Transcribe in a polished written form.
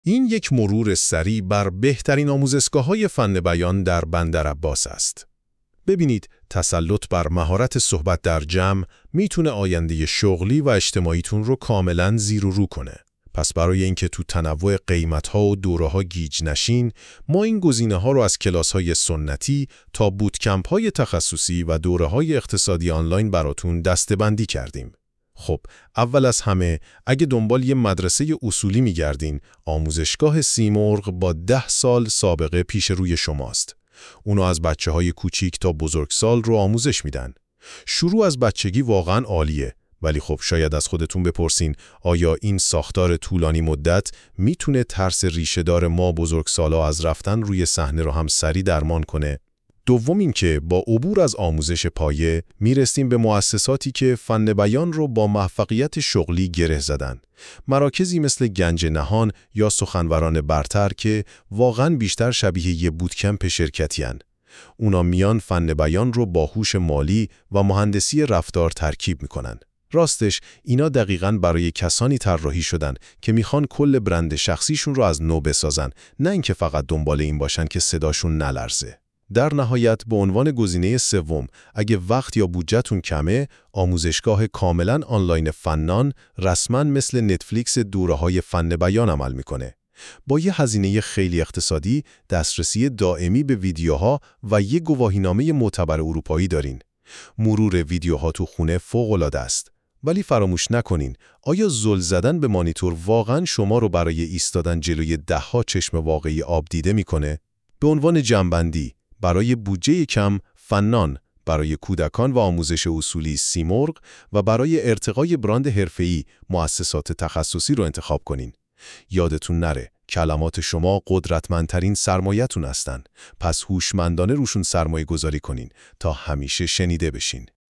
این یک مرور سریع بر بهترین آموزشگاه‌های فن بیان در بندرعباس است. ببینید، تسلط بر مهارت صحبت در جمع میتونه آینده شغلی و اجتماعیتون رو کاملاً زیر و رو کنه. پس برای اینکه تو تنوع قیمت‌ها و دوره‌ها گیج نشین، ما این گزینه‌ها رو از کلاس‌های سنتی تا بوتکمپ‌های تخصصی و دوره‌های اقتصادی آنلاین براتون دسته‌بندی کردیم. خب، اول از همه، اگه دنبال یه مدرسه اصولی می‌گردین، آموزشگاه سیمرغ با 10 سال سابقه پیش روی شماست. اونو از بچه‌های کوچیک تا بزرگسال رو آموزش میدن. شروع از بچگی واقعاً عالیه، ولی خب شاید از خودتون بپرسین آیا این ساختار طولانی مدت میتونه ترس ریشه‌دار ما بزرگسالا از رفتن روی صحنه رو هم سریع درمان کنه؟ دوم اینکه با عبور از آموزش پایه میرسیم به مؤسساتی که فن بیان رو با موفقیت شغلی گره زدن. مراکزی مثل گنج نهان یا سخنوران برتر که واقعاً بیشتر شبیه یه بوتکمپ شرکتی هن. اونا میان فن بیان رو با هوش مالی و مهندسی رفتار ترکیب میکنن. راستش اینا دقیقاً برای کسانی طراحی شدن که میخوان کل برند شخصیشون رو از نو بسازن، نه اینکه فقط دنبال این باشن که صداشون نلرزه. در نهایت به عنوان گزینه سوم، اگه وقت یا بودجه‌تون کمه، آموزشگاه کاملاً آنلاین فنان رسماً مثل نتفلیکس دوره‌های فن بیان عمل میکنه. با یه هزینه خیلی اقتصادی، دسترسی دائمی به ویدیوها و یه گواهینامه معتبر اروپایی دارین. مرور ویدیوها تو خونه فوق‌العاده است. ولی فراموش نکنین، آیا زل زدن به مانیتور واقعاً شما رو برای ایستادن جلوی ده‌ها چشم واقعی آب دیده میکنه؟ به عنوان جمع‌بندی، برای بودجه کم فنان، برای کودکان و آموزش اصولی سیمرغ و برای ارتقای براند حرفه‌ای مؤسسات تخصصی رو انتخاب کنین. یادتون نره، کلمات شما قدرتمندترین سرمایه‌تون هستن. پس هوشمندانه روشون سرمایه گذاری کنین تا همیشه شنیده بشین.